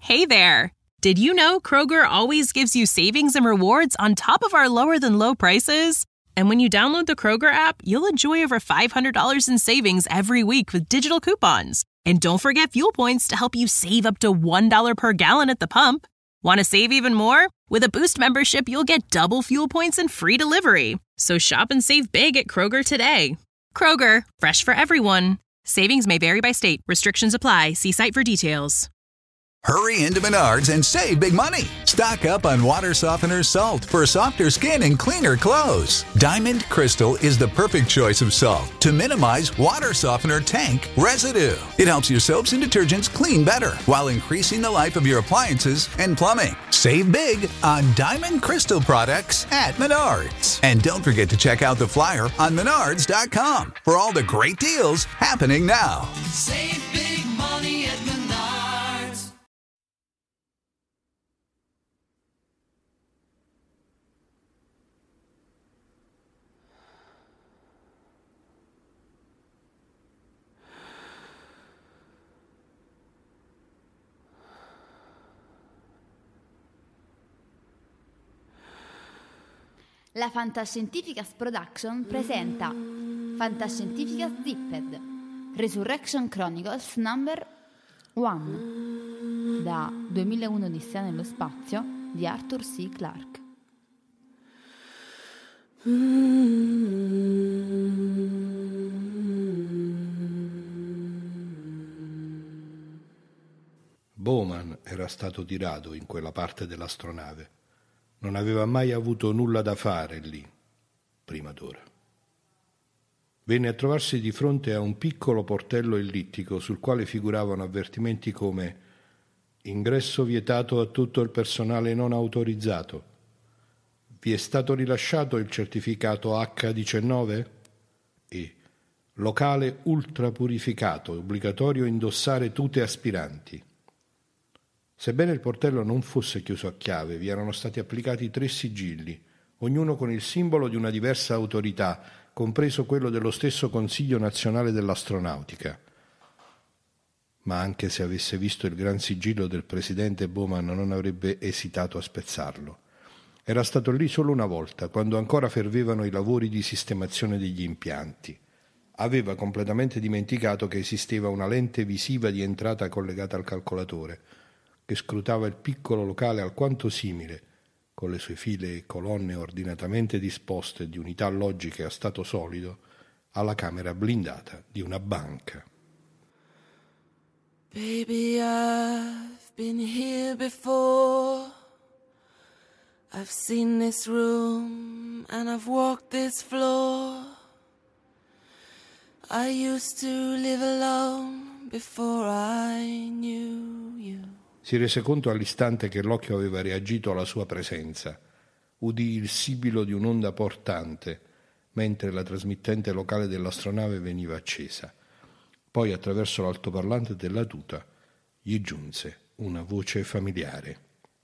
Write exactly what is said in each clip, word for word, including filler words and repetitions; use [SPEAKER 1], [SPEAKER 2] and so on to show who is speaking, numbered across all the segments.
[SPEAKER 1] Hey there! Did you know Kroger always gives you savings and rewards on top of our lower-than-low prices? And when you download the Kroger app, you'll enjoy over five hundred dollars in savings every week with digital coupons. And don't forget fuel points to help you save up to one dollar per gallon at the pump. Want to save even more? With a Boost membership, you'll get double fuel points and free delivery. So shop and save big at Kroger today. Kroger, fresh for everyone. Savings may vary by state. Restrictions apply. See site for details.
[SPEAKER 2] Hurry into Menards and save big money. Stock up on water softener salt for softer skin and cleaner clothes. Diamond Crystal is the perfect choice of salt to minimize water softener tank residue. It helps your soaps and detergents clean better while increasing the life of your appliances and plumbing. Save big on Diamond Crystal products at Menards. And don't forget to check out the flyer on menards dot com for all the great deals happening now.
[SPEAKER 3] Save big money at Menards.
[SPEAKER 4] La Fantascientificas Production presenta Fantascientificas Zipped Resurrection Chronicles number one da duemilauno Odissea nello spazio di Arthur C. Clarke.
[SPEAKER 5] Bowman era stato tirato in quella parte dell'astronave. Non aveva mai avuto nulla da fare lì, prima d'ora. Venne a trovarsi di fronte a un piccolo portello ellittico sul quale figuravano avvertimenti come ingresso vietato a tutto il personale non autorizzato. Vi è stato rilasciato il certificato acca diciannove? E locale ultrapurificato, obbligatorio indossare tute aspiranti. Sebbene il portello non fosse chiuso a chiave, vi erano stati applicati tre sigilli, ognuno con il simbolo di una diversa autorità, compreso quello dello stesso Consiglio Nazionale dell'Astronautica. Ma anche se avesse visto il gran sigillo del presidente, Bowman non avrebbe esitato a spezzarlo. Era stato lì solo una volta, quando ancora fervevano i lavori di sistemazione degli impianti. Aveva completamente dimenticato che esisteva una lente visiva di entrata collegata al calcolatore, che scrutava il piccolo locale alquanto simile, con le sue file e colonne ordinatamente disposte di unità logiche a stato solido, alla camera blindata di una banca.
[SPEAKER 3] Baby, I've been here before. I've seen this room and I've walked this floor. I used to live alone before I knew you.
[SPEAKER 5] Si rese conto all'istante che l'occhio aveva reagito alla sua presenza. Udì il sibilo di un'onda portante, mentre la trasmittente locale dell'astronave veniva accesa. Poi, attraverso l'altoparlante della tuta, gli giunse una voce familiare.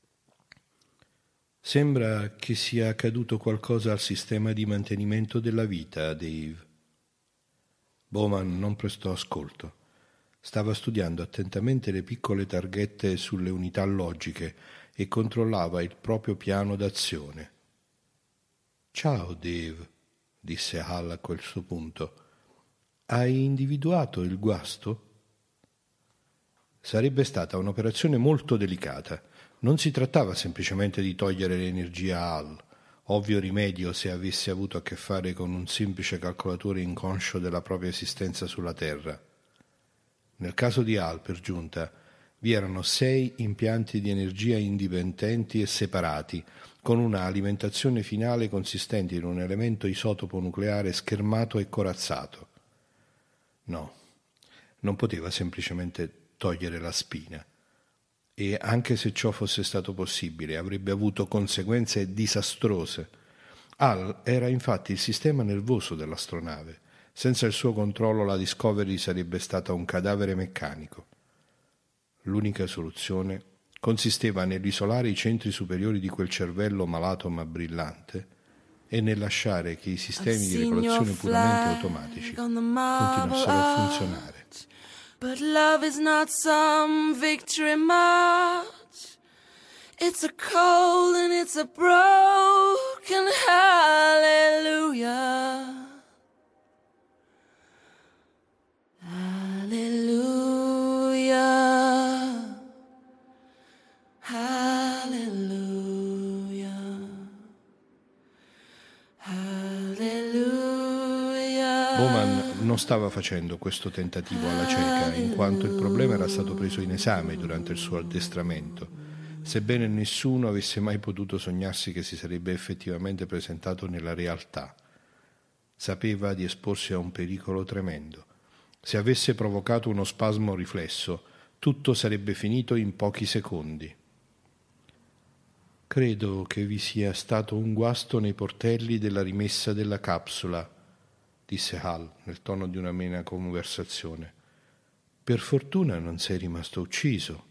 [SPEAKER 5] Sembra che sia accaduto qualcosa al sistema di mantenimento della vita, Dave. Bowman non prestò ascolto. Stava studiando attentamente le piccole targhette sulle unità logiche e controllava il proprio piano d'azione. «Ciao, Dave», disse Hal a quel suo punto. «Hai individuato il guasto?» Sarebbe stata un'operazione molto delicata. Non si trattava semplicemente di togliere l'energia a Hal, ovvio rimedio se avesse avuto a che fare con un semplice calcolatore inconscio della propria esistenza sulla Terra. Nel caso di Hal, per giunta, vi erano sei impianti di energia indipendenti e separati, con una alimentazione finale consistente in un elemento isotopo nucleare schermato e corazzato. No, non poteva semplicemente togliere la spina. E anche se ciò fosse stato possibile, avrebbe avuto conseguenze disastrose. Hal era infatti il sistema nervoso dell'astronave. Senza il suo controllo la Discovery sarebbe stata un cadavere meccanico. L'unica soluzione consisteva nell'isolare i centri superiori di quel cervello malato ma brillante e nel lasciare che i sistemi di regolazione puramente automatici continuassero a funzionare.
[SPEAKER 3] But love is not some victory march. It's a cold and it's a broken hallelujah. Hallelujah. Hallelujah. Hallelujah.
[SPEAKER 5] Bowman non stava facendo questo tentativo alla cieca, in quanto il problema era stato preso in esame durante il suo addestramento, sebbene nessuno avesse mai potuto sognarsi che si sarebbe effettivamente presentato nella realtà. Sapeva di esporsi a un pericolo tremendo. Se avesse provocato uno spasmo riflesso, tutto sarebbe finito in pochi secondi. Credo che vi sia stato un guasto nei portelli della rimessa della capsula, disse Hal nel tono di una mena conversazione. Per fortuna non sei rimasto ucciso.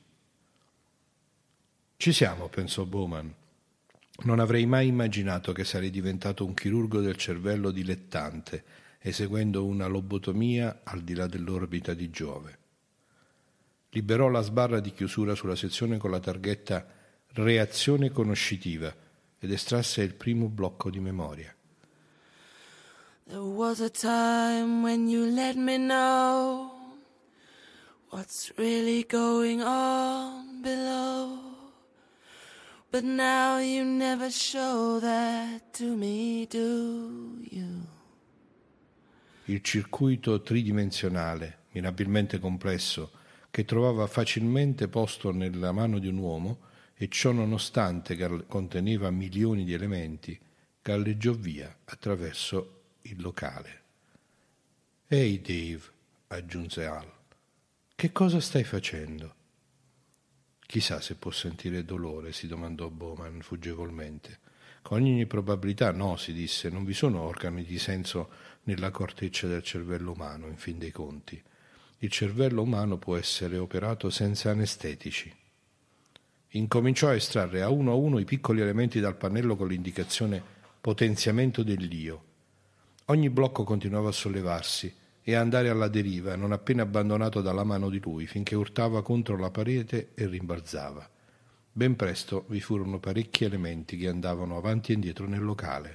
[SPEAKER 5] Ci siamo, pensò Bowman. Non avrei mai immaginato che sarei diventato un chirurgo del cervello dilettante, eseguendo una lobotomia al di là dell'orbita di Giove. Liberò la sbarra di chiusura sulla sezione con la targhetta Reazione conoscitiva ed estrasse il primo blocco di memoria.
[SPEAKER 3] There was a time when you let me know what's really going on below, but now you never show that to me, do you?
[SPEAKER 5] Il circuito tridimensionale, mirabilmente complesso, che trovava facilmente posto nella mano di un uomo, e ciò nonostante conteneva milioni di elementi, galleggiò via attraverso il locale. «Ehi, Dave», aggiunse Hal, «che cosa stai facendo?» «Chissà se può sentire dolore», si domandò Bowman fuggevolmente. «Con ogni probabilità no», si disse, «non vi sono organi di senso nella corteccia del cervello umano, in fin dei conti. Il cervello umano può essere operato senza anestetici». Incominciò a estrarre a uno a uno i piccoli elementi dal pannello con l'indicazione potenziamento dell'io. Ogni blocco continuava a sollevarsi e a andare alla deriva, non appena abbandonato dalla mano di lui, finché urtava contro la parete e rimbalzava. Ben presto vi furono parecchi elementi che andavano avanti e indietro nel locale.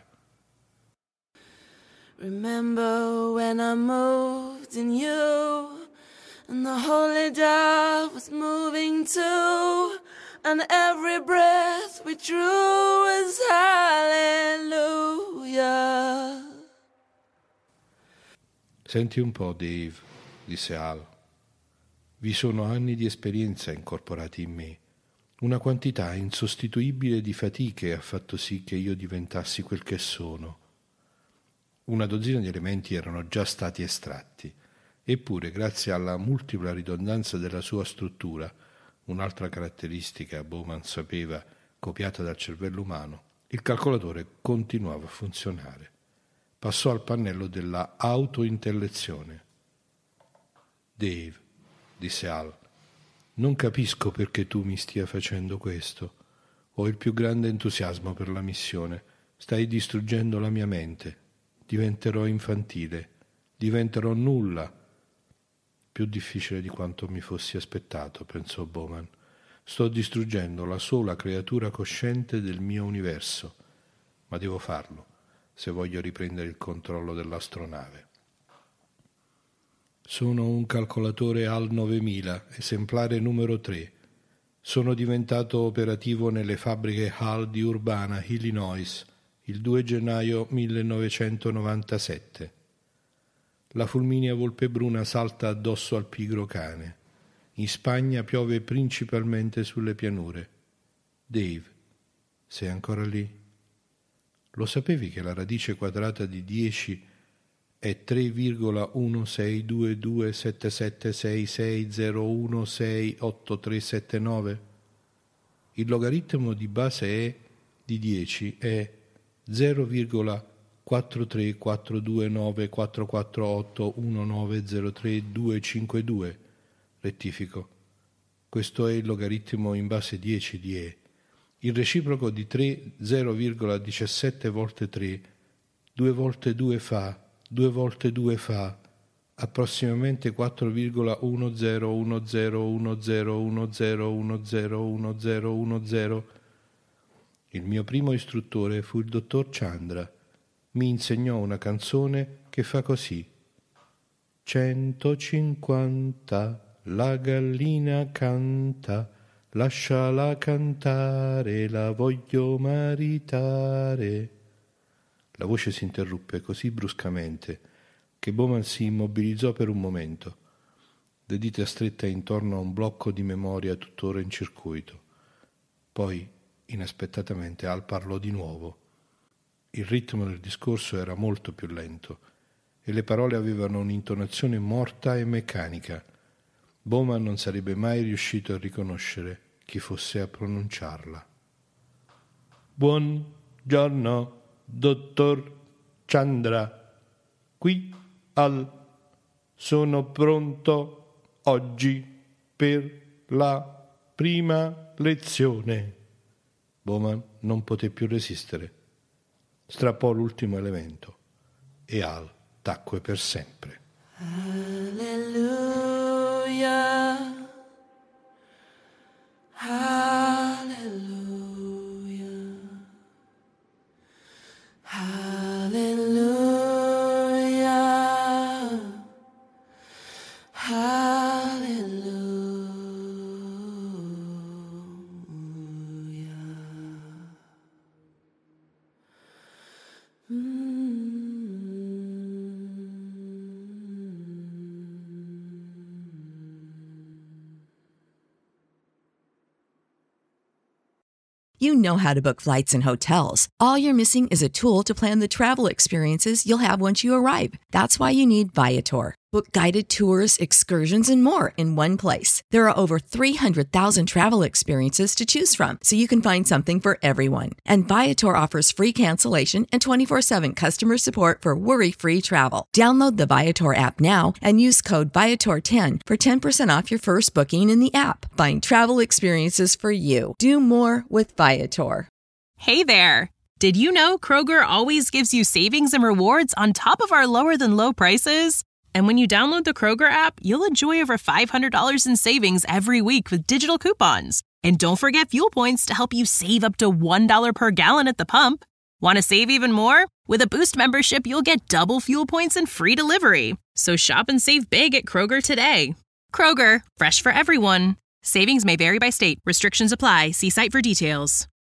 [SPEAKER 3] Remember when I moved in you and the holy dove was moving too, and every breath we drew was hallelujah.
[SPEAKER 5] Senti un po', Dave, disse Hal. Vi sono anni di esperienza incorporati in me. Una quantità insostituibile di fatiche ha fatto sì che io diventassi quel che sono. Una dozzina di elementi erano già stati estratti, eppure grazie alla multipla ridondanza della sua struttura, un'altra caratteristica, Bowman sapeva, copiata dal cervello umano, il calcolatore continuava a funzionare. Passò al pannello della autointellezione. «Dave», disse Hal, «non capisco perché tu mi stia facendo questo. Ho il più grande entusiasmo per la missione. Stai distruggendo la mia mente. Diventerò infantile. Diventerò nulla». Più difficile di quanto mi fossi aspettato, pensò Bowman. Sto distruggendo la sola creatura cosciente del mio universo, ma devo farlo se voglio riprendere il controllo dell'astronave. Sono un calcolatore H A L novemila, esemplare numero tre. Sono diventato operativo nelle fabbriche H A L di Urbana, Illinois, il due gennaio millenovecentonovantasette. La fulminea volpe bruna salta addosso al pigro cane. In Spagna piove principalmente sulle pianure. Dave, sei ancora lì? Lo sapevi che la radice quadrata di dieci è tre virgola uno sei due due sette sette sei sei zero uno sei otto tre sette nove? Il logaritmo di base e di dieci è zero virgola quattro tre quattro due nove quattro quattro otto uno nove zero tre due cinque due. Rettifico. Questo è il logaritmo in base dieci di e. Il reciproco di tre, zero virgola diciassette volte tre, due volte due fa, due volte due fa, approssimatamente quattro virgola uno zero uno zero uno zero uno zero uno zero uno zero uno zero. Il mio primo istruttore fu il dottor Chandra. Mi insegnò una canzone che fa così: centocinquanta, la gallina canta, lasciala cantare, la voglio maritare. La voce si interruppe così bruscamente che Bowman si immobilizzò per un momento, le dita strette intorno a un blocco di memoria tuttora in circuito. Poi, inaspettatamente, Al parlò di nuovo. Il ritmo del discorso era molto più lento e le parole avevano un'intonazione morta e meccanica. Bowman non sarebbe mai riuscito a riconoscere chi fosse a pronunciarla. Buongiorno, dottor Chandra. Qui Al. Sono pronto oggi per la prima lezione. Bowman non poté più resistere. Strappò l'ultimo elemento e Al tacque per sempre.
[SPEAKER 3] Hallelujah, hallelujah, hallelujah, hallelujah.
[SPEAKER 6] You know how to book flights and hotels. All you're missing is a tool to plan the travel experiences you'll have once you arrive. That's why you need Viator. Book guided tours, excursions, and more in one place. There are over three hundred thousand travel experiences to choose from, so you can find something for everyone. And Viator offers free cancellation and twenty-four seven customer support for worry-free travel. Download the Viator app now and use code Viator ten for ten percent off your first booking in the app. Find travel experiences for you. Do more with Viator.
[SPEAKER 1] Hey there! Did you know Kroger always gives you savings and rewards on top of our lower-than-low prices? And when you download the Kroger app, you'll enjoy over five hundred dollars in savings every week with digital coupons. And don't forget fuel points to help you save up to one dollar per gallon at the pump. Want to save even more? With a Boost membership, you'll get double fuel points and free delivery. So shop and save big at Kroger today. Kroger, fresh for everyone. Savings may vary by state. Restrictions apply. See site for details.